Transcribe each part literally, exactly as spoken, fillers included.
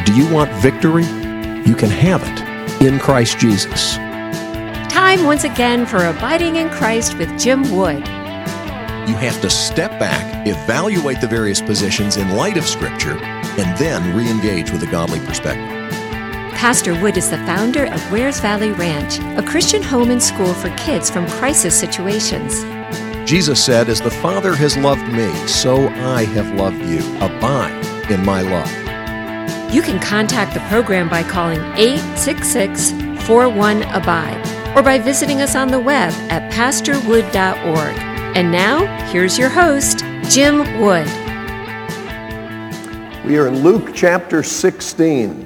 Do you want victory? You can have it in Christ Jesus. Time once again for Abiding in Christ with Jim Wood. You have to step back, evaluate the various positions in light of Scripture, and then re-engage with a godly perspective. Pastor Wood is the founder of Wares Valley Ranch, a Christian home and school for kids from crisis situations. Jesus said, "As the Father has loved me, so I have loved you. Abide in my love." You can contact the program by calling eight six six, four one, A B I D E or by visiting us on the web at pastor wood dot org. And now, here's your host, Jim Wood. We are in Luke chapter sixteen.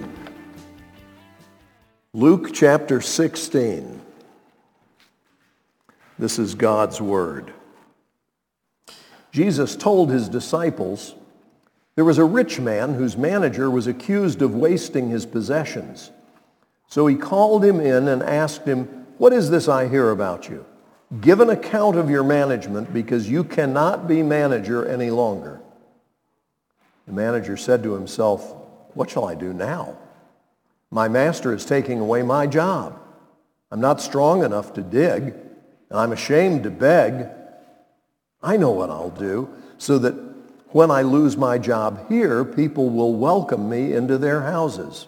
Luke chapter sixteen. This is God's Word. Jesus told his disciples, there was a rich man whose manager was accused of wasting his possessions. So he called him in and asked him, "What is this I hear about you? Give an account of your management, because you cannot be manager any longer." The manager said to himself, "What shall I do now? My master is taking away my job. I'm not strong enough to dig, and I'm ashamed to beg. I know what I'll do, so that when I lose my job here, people will welcome me into their houses."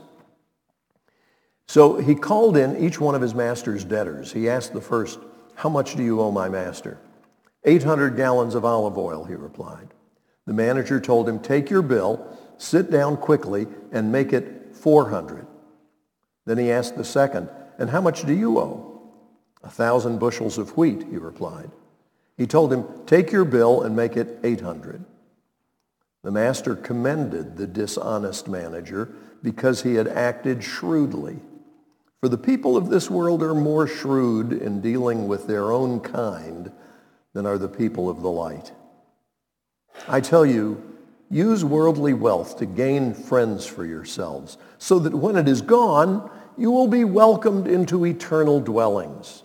So he called in each one of his master's debtors. He asked the first, "How much do you owe my master?" Eight hundred gallons of olive oil," he replied. The manager told him, "Take your bill, sit down quickly, and make it four hundred. Then he asked the second, "And how much do you owe?" "A thousand bushels of wheat," he replied. He told him, "Take your bill and make it eight hundred. The master commended the dishonest manager because he had acted shrewdly. For the people of this world are more shrewd in dealing with their own kind than are the people of the light. I tell you, use worldly wealth to gain friends for yourselves, so that when it is gone, you will be welcomed into eternal dwellings.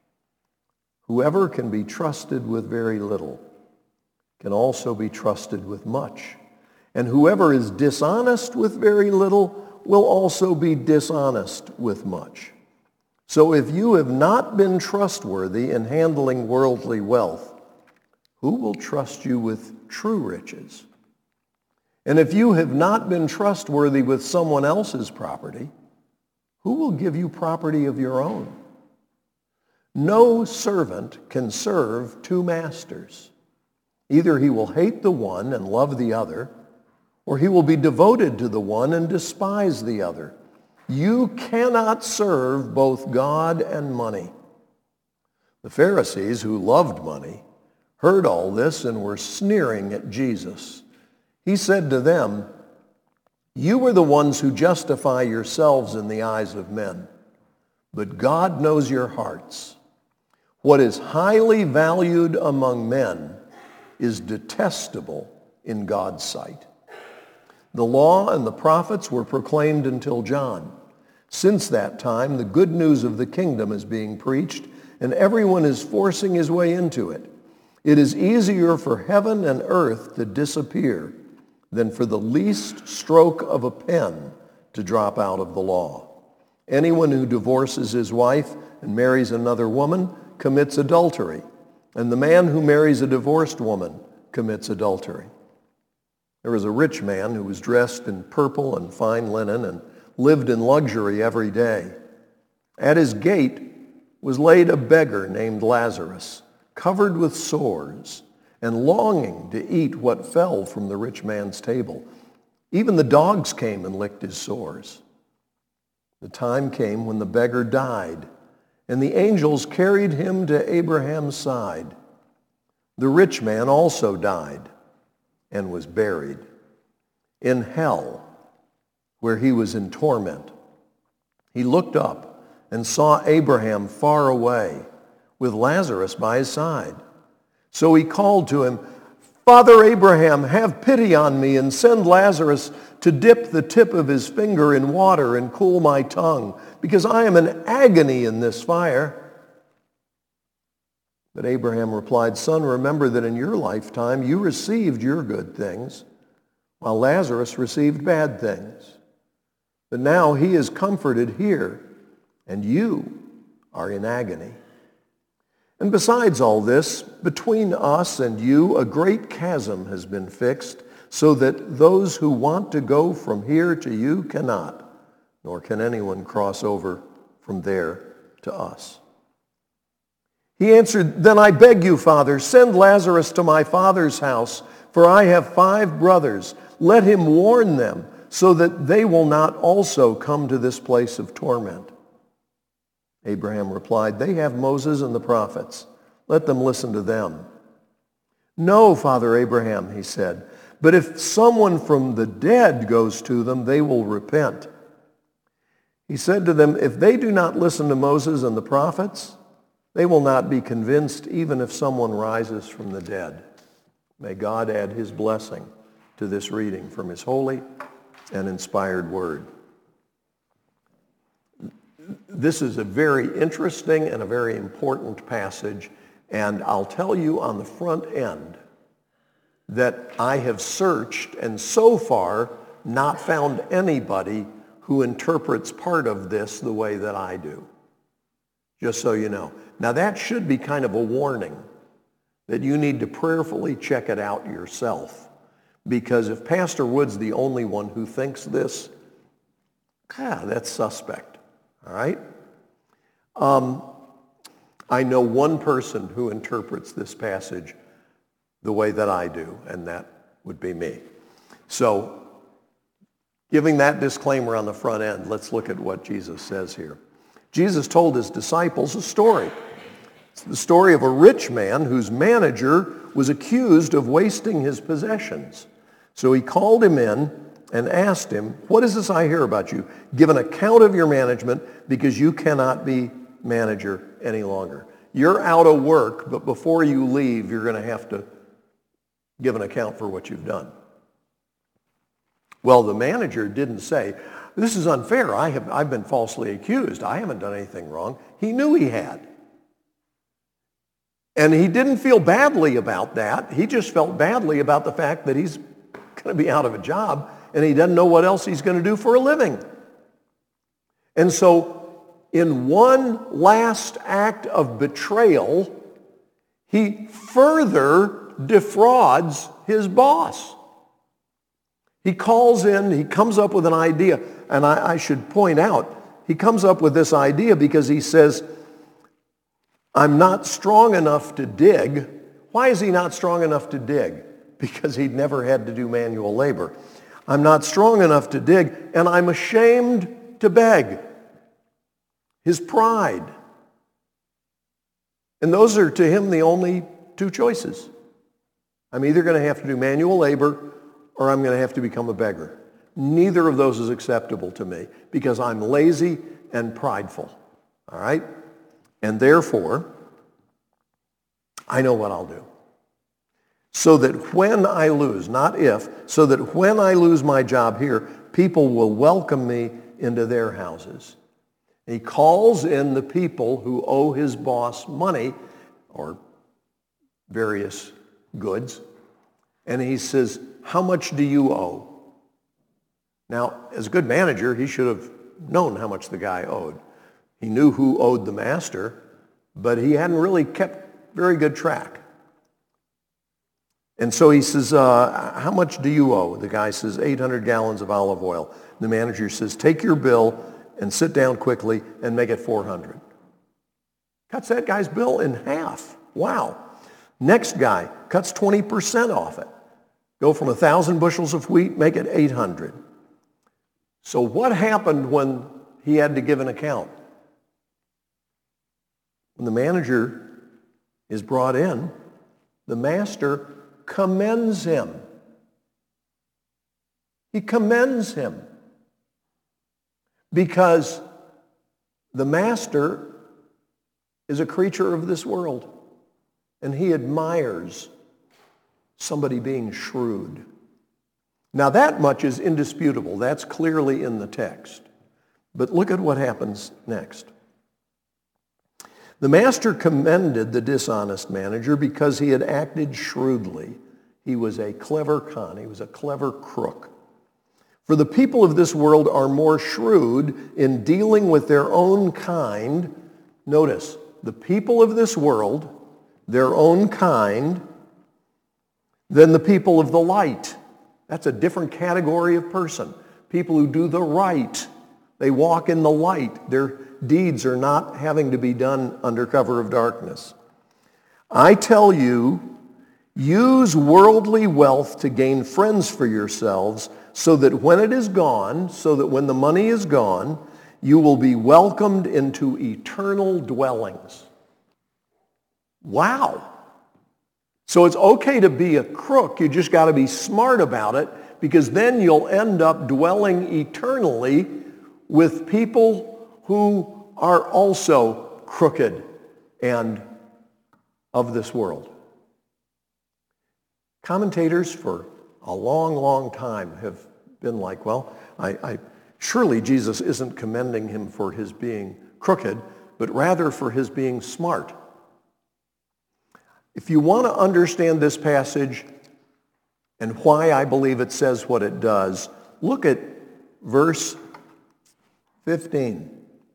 Whoever can be trusted with very little can also be trusted with much. And whoever is dishonest with very little will also be dishonest with much. So if you have not been trustworthy in handling worldly wealth, who will trust you with true riches? And if you have not been trustworthy with someone else's property, who will give you property of your own? No servant can serve two masters. Either he will hate the one and love the other, or he will be devoted to the one and despise the other. You cannot serve both God and money." The Pharisees, who loved money, heard all this and were sneering at Jesus. He said to them, "You are the ones who justify yourselves in the eyes of men, but God knows your hearts. What is highly valued among men is detestable in God's sight. The law and the prophets were proclaimed until John. Since that time, the good news of the kingdom is being preached, and everyone is forcing his way into it. It is easier for heaven and earth to disappear than for the least stroke of a pen to drop out of the law. Anyone who divorces his wife and marries another woman commits adultery, and the man who marries a divorced woman commits adultery." There was a rich man who was dressed in purple and fine linen and lived in luxury every day. At his gate was laid a beggar named Lazarus, covered with sores and longing to eat what fell from the rich man's table. Even the dogs came and licked his sores. The time came when the beggar died, and the angels carried him to Abraham's side. The rich man also died and was buried in hell, where he was in torment. He looked up and saw Abraham far away, with Lazarus by his side. So he called to him, "Father Abraham, have pity on me and send Lazarus to dip the tip of his finger in water and cool my tongue, because I am in agony in this fire." But Abraham replied, "Son, remember that in your lifetime you received your good things, while Lazarus received bad things. But now he is comforted here, and you are in agony. And besides all this, between us and you a great chasm has been fixed, so that those who want to go from here to you cannot, nor can anyone cross over from there to us. He answered, Then I beg you, Father, send Lazarus to my father's house, for I have five brothers. Let him warn them, so that they will not also come to this place of torment. Abraham replied, They have Moses and the prophets. Let them listen to them. No, Father Abraham, he said, but if someone from the dead goes to them, they will repent. He said to them, If they do not listen to Moses and the prophets, they will not be convinced even if someone rises from the dead. May God add his blessing to this reading from his holy and inspired word. This is a very interesting and a very important passage, and I'll tell you on the front end that I have searched and so far not found anybody who interprets part of this the way that I do. Just so you know. Now that should be kind of a warning that you need to prayerfully check it out yourself. Because if Pastor Wood's the only one who thinks this, ah, that's suspect. All right? Um, I know one person who interprets this passage the way that I do, and that would be me. So, giving that disclaimer on the front end, let's look at what Jesus says here. Jesus told his disciples a story. It's the story of a rich man whose manager was accused of wasting his possessions. So he called him in and asked him, What is this I hear about you? Give an account of your management, because you cannot be manager any longer. You're out of work, but before you leave, you're going to have to give an account for what you've done. Well, the manager didn't say, This is unfair. I have, I've been falsely accused. I haven't done anything wrong. He knew he had. And he didn't feel badly about that. He just felt badly about the fact that he's going to be out of a job and he doesn't know what else he's going to do for a living. And so in one last act of betrayal, he further defrauds his boss. He calls in, he comes up with an idea, and I, I should point out, he comes up with this idea because he says, I'm not strong enough to dig. Why is he not strong enough to dig? Because he'd never had to do manual labor. I'm not strong enough to dig, and I'm ashamed to beg. His pride. And those are to him the only two choices. I'm either going to have to do manual labor or I'm going to have to become a beggar. Neither of those is acceptable to me because I'm lazy and prideful. All right? And therefore, I know what I'll do. So that when I lose, not if, so that when I lose my job here, people will welcome me into their houses. He calls in the people who owe his boss money or various goods, and he says, how much do you owe? Now, as a good manager, he should have known how much the guy owed. He knew who owed the master, but he hadn't really kept very good track. And so he says, uh, how much do you owe? The guy says, eight hundred gallons of olive oil. The manager says, take your bill and sit down quickly and make it four hundred. Cuts that guy's bill in half. Wow. Next guy cuts twenty percent off it. Go from one thousand bushels of wheat, make it eight hundred. So what happened when he had to give an account? When the manager is brought in, the master commends him. He commends him because the master is a creature of this world, and he admires somebody being shrewd. Now that much is indisputable. That's clearly in the text. But look at what happens next. The master commended the dishonest manager because he had acted shrewdly. He was a clever con. He was a clever crook. For the people of this world are more shrewd in dealing with their own kind. Notice, the people of this world, their own kind, than the people of the light. That's a different category of person. People who do the right. They walk in the light. Their deeds are not having to be done under cover of darkness. I tell you, use worldly wealth to gain friends for yourselves, so that when it is gone, so that when the money is gone, you will be welcomed into eternal dwellings. Wow. So it's okay to be a crook. You just got to be smart about it, because then you'll end up dwelling eternally with people who are also crooked and of this world. Commentators for a long, long time have been like, well, I, I surely Jesus isn't commending him for his being crooked, but rather for his being smart. If you want to understand this passage and why I believe it says what it does, look at verse fifteen.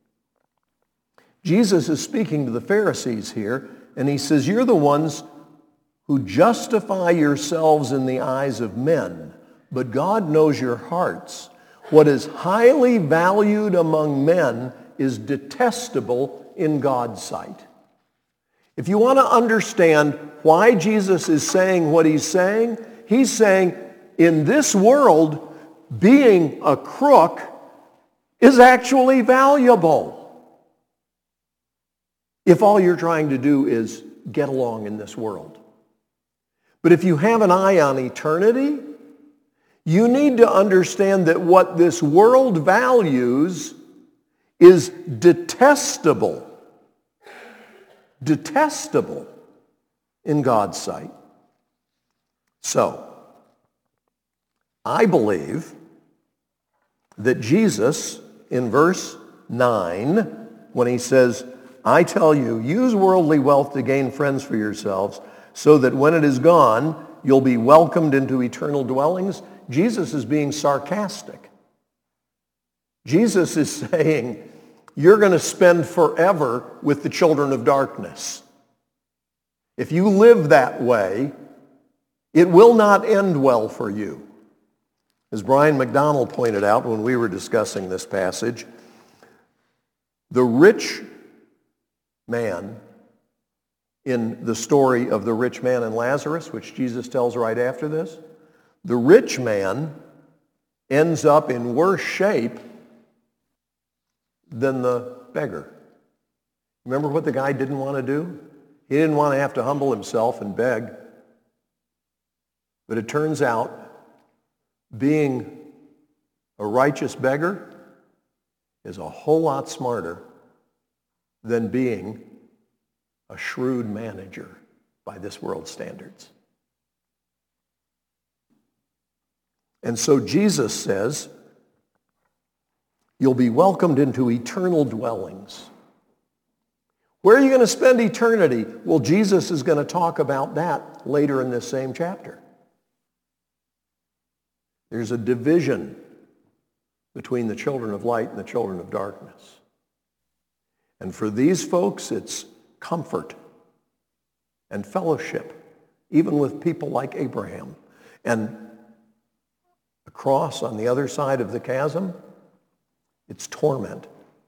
Jesus is speaking to the Pharisees here, and he says, you're the ones who justify yourselves in the eyes of men, but God knows your hearts. What is highly valued among men is detestable in God's sight. If you want to understand why Jesus is saying what he's saying, he's saying in this world, being a crook is actually valuable. If all you're trying to do is get along in this world. But if you have an eye on eternity, you need to understand that what this world values is detestable. Detestable in God's sight. So, I believe that Jesus, in verse nine, when he says, I tell you, use worldly wealth to gain friends for yourselves, so that when it is gone, you'll be welcomed into eternal dwellings. Jesus is being sarcastic. Jesus is saying, you're going to spend forever with the children of darkness. If you live that way, it will not end well for you. As Brian McDonald pointed out when we were discussing this passage, the rich man in the story of the rich man and Lazarus, which Jesus tells right after this, the rich man ends up in worse shape than the beggar. Remember what the guy didn't want to do? He didn't want to have to humble himself and beg. But it turns out being a righteous beggar is a whole lot smarter than being a shrewd manager by this world's standards. And so Jesus says, you'll be welcomed into eternal dwellings. Where are you going to spend eternity? Well, Jesus is going to talk about that later in this same chapter. There's a division between the children of light and the children of darkness. And for these folks, it's comfort and fellowship, even with people like Abraham. And across on the other side of the chasm, it's torment.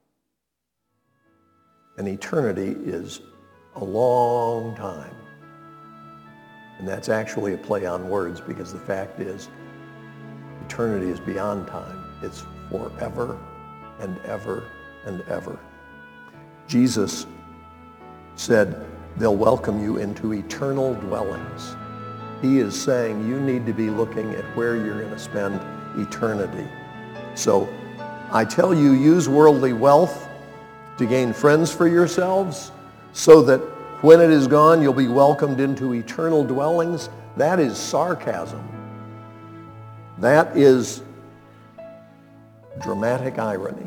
And eternity is a long time. And that's actually a play on words, because the fact is, eternity is beyond time. It's forever and ever and ever. Jesus said, they'll welcome you into eternal dwellings. He is saying you need to be looking at where you're going to spend eternity. So I tell you, use worldly wealth to gain friends for yourselves, so that when it is gone, you'll be welcomed into eternal dwellings. That is sarcasm. That is dramatic irony.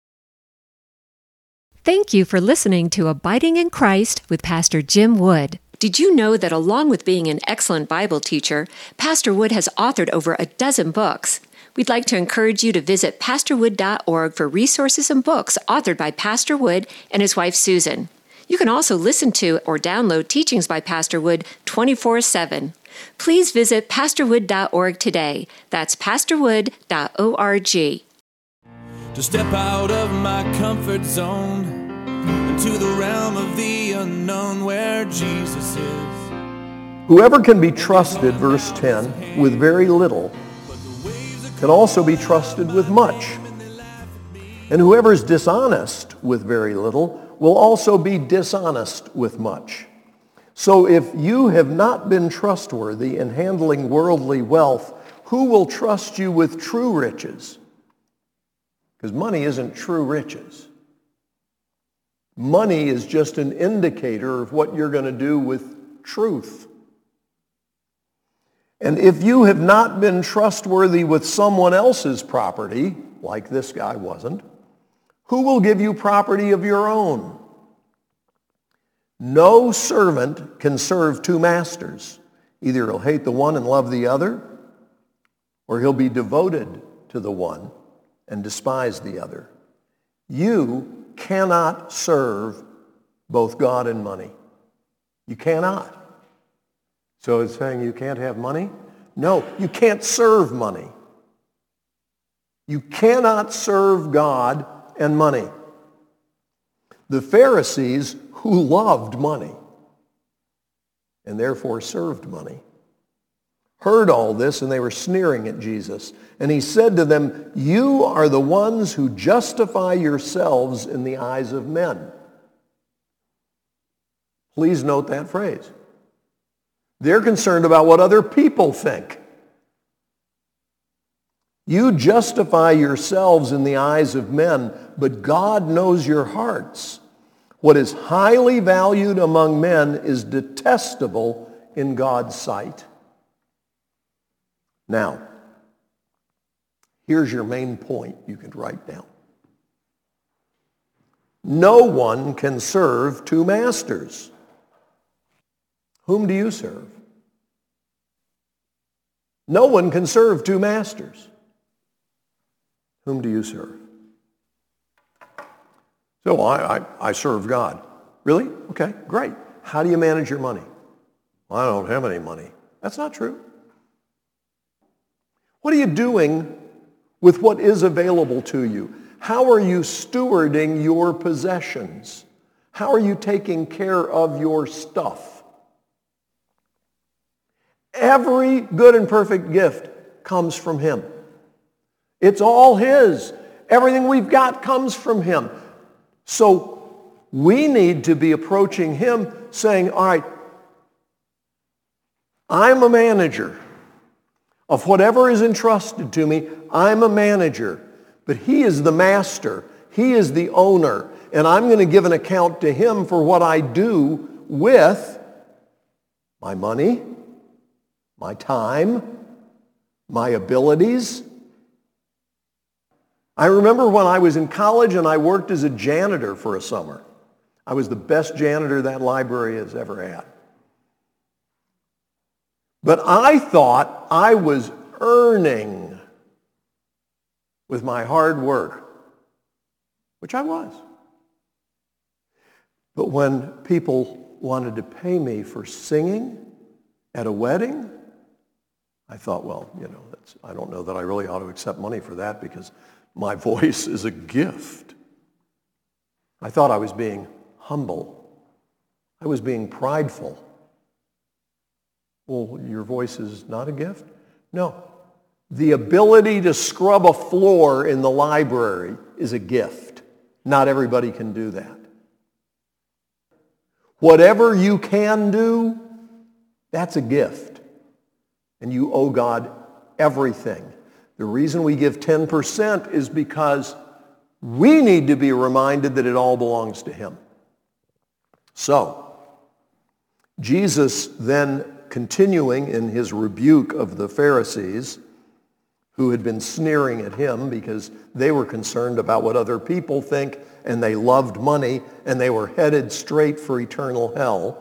Thank you for listening to Abiding in Christ with Pastor Jim Wood. Did you know that along with being an excellent Bible teacher, Pastor Wood has authored over a dozen books? We'd like to encourage you to visit pastor wood dot org for resources and books authored by Pastor Wood and his wife Susan. You can also listen to or download teachings by Pastor Wood twenty-four seven. Please visit pastor wood dot org today. That's pastor wood dot org. To step out of my comfort zone into the realm of the unknown where Jesus is. Whoever can be trusted, verse ten, with very little, can also be trusted with much. And whoever is dishonest with very little will also be dishonest with much. So if you have not been trustworthy in handling worldly wealth, who will trust you with true riches? Because money isn't true riches. Money is just an indicator of what you're going to do with truth. And if you have not been trustworthy with someone else's property, like this guy wasn't, who will give you property of your own? No servant can serve two masters. Either he'll hate the one and love the other, or he'll be devoted to the one and despise the other. You cannot serve both God and money. You cannot. So it's saying you can't have money? No, you can't serve money. You cannot serve God and money. The Pharisees, who loved money and therefore served money, heard all this and they were sneering at Jesus. And he said to them, "You are the ones who justify yourselves in the eyes of men." Please note that phrase. They're concerned about what other people think. You justify yourselves in the eyes of men, but God knows your hearts. What is highly valued among men is detestable in God's sight. Now, here's your main point you could write down. No one can serve two masters. Whom do you serve? No one can serve two masters. Whom do you serve? So I, I, I serve God. Really? Okay, great. How do you manage your money? Well, I don't have any money. That's not true. What are you doing with what is available to you? How are you stewarding your possessions? How are you taking care of your stuff? Every good and perfect gift comes from him. It's all his. Everything we've got comes from him. So we need to be approaching him saying, all right, I'm a manager of whatever is entrusted to me. I'm a manager, but he is the master. He is the owner, and I'm going to give an account to him for what I do with my money, my time, my abilities. I remember when I was in college and I worked as a janitor for a summer. I was the best janitor that library has ever had. But I thought I was earning with my hard work, which I was. But when people wanted to pay me for singing at a wedding, I thought, well, you know, that's, I don't know that I really ought to accept money for that because my voice is a gift. I thought I was being humble. I was being prideful. Well, your voice is not a gift? No. The ability to scrub a floor in the library is a gift. Not everybody can do that. Whatever you can do, that's a gift. And you owe God everything. The reason we give ten percent is because we need to be reminded that it all belongs to him. So, Jesus then, continuing in his rebuke of the Pharisees, who had been sneering at him because they were concerned about what other people think, and they loved money, and they were headed straight for eternal hell.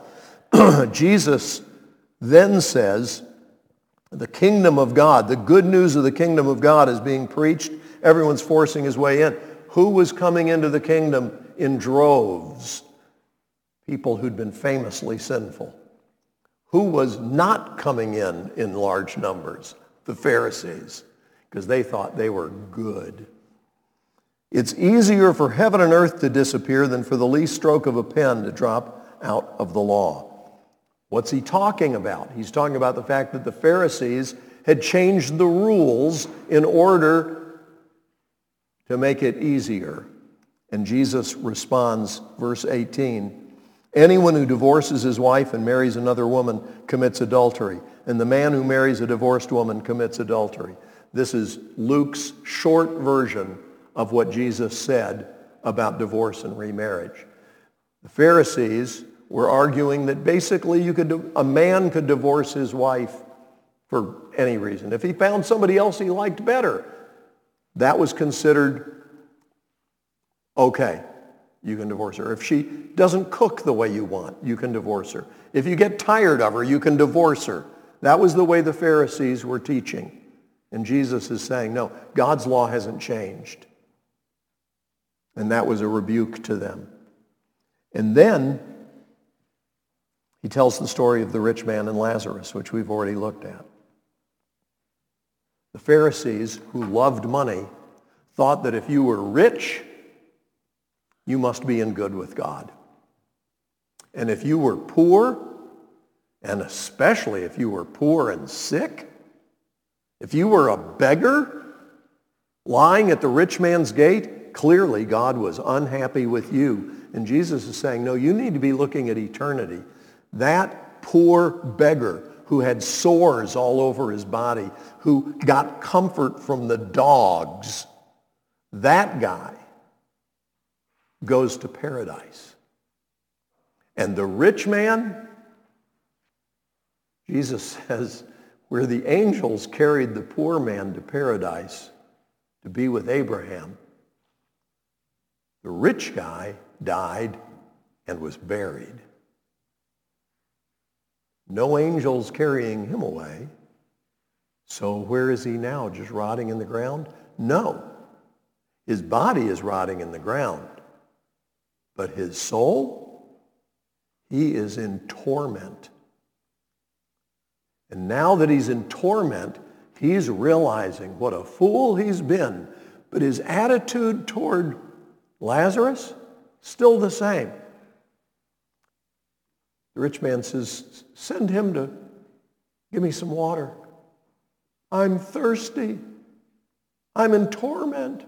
Jesus then says, the kingdom of God, the good news of the kingdom of God is being preached. Everyone's forcing his way in. Who was coming into the kingdom in droves? People who'd been famously sinful. Who was not coming in in large numbers? The Pharisees, because they thought they were good. It's easier for heaven and earth to disappear than for the least stroke of a pen to drop out of the law. What's he talking about? He's talking about the fact that the Pharisees had changed the rules in order to make it easier. And Jesus responds, verse eighteen, anyone who divorces his wife and marries another woman commits adultery, and the man who marries a divorced woman commits adultery. This is Luke's short version of what Jesus said about divorce and remarriage. The Pharisees were arguing that basically you could, a man could divorce his wife for any reason. If he found somebody else he liked better, that was considered okay. You can divorce her. If she doesn't cook the way you want, you can divorce her. If you get tired of her, you can divorce her. That was the way the Pharisees were teaching. And Jesus is saying, no, God's law hasn't changed. And that was a rebuke to them. And then he tells the story of the rich man and Lazarus, which we've already looked at. The Pharisees, who loved money, thought that if you were rich, you must be in good with God. And if you were poor, and especially if you were poor and sick, if you were a beggar lying at the rich man's gate, clearly God was unhappy with you. And Jesus is saying, no, you need to be looking at eternity. That poor beggar who had sores all over his body, who got comfort from the dogs, that guy goes to paradise. And the rich man, Jesus says, where the angels carried the poor man to paradise to be with Abraham, the rich guy died and was buried. No angels carrying him away. So where is he now? Just rotting in the ground? No. His body is rotting in the ground. But his soul, he is in torment. And now that he's in torment, he's realizing what a fool he's been. But his attitude toward Lazarus, still the same. The rich man says, send him to give me some water. I'm thirsty. I'm in torment.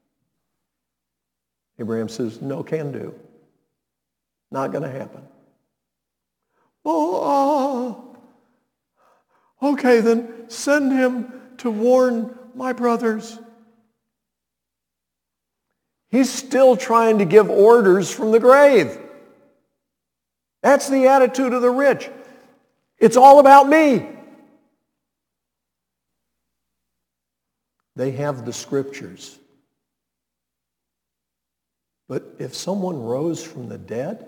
Abraham says, no can do. Not going to happen. Oh, uh, okay, then send him to warn my brothers. He's still trying to give orders from the grave. That's the attitude of the rich. It's all about me. They have the scriptures. But if someone rose from the dead,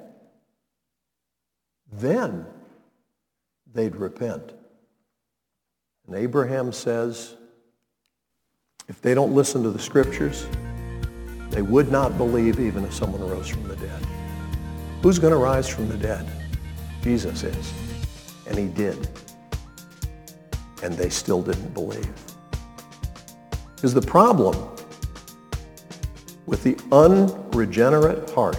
then they'd repent. And Abraham says, if they don't listen to the scriptures, they would not believe even if someone rose from the dead. Who's going to rise from the dead? Jesus is. And he did. And they still didn't believe. Because the problem with the unregenerate heart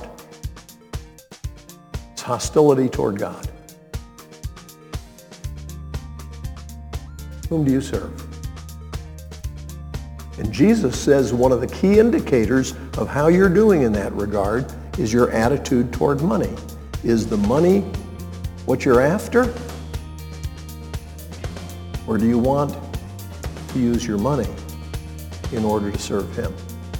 is hostility toward God. Whom do you serve? And Jesus says one of the key indicators of how you're doing in that regard is your attitude toward money. Is the money what you're after? Or do you want to use your money in order to serve him?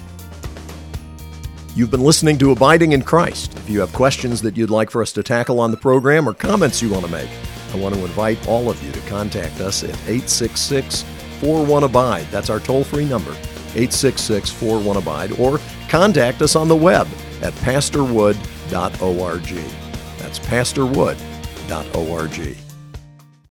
You've been listening to Abiding in Christ. If you have questions that you'd like for us to tackle on the program or comments you want to make, I want to invite all of you to contact us at eight six six, four one, abide. That's our toll-free number, eight six six, four one, abide. Or contact us on the web at pastor wood dot org. That's pastor wood dot org.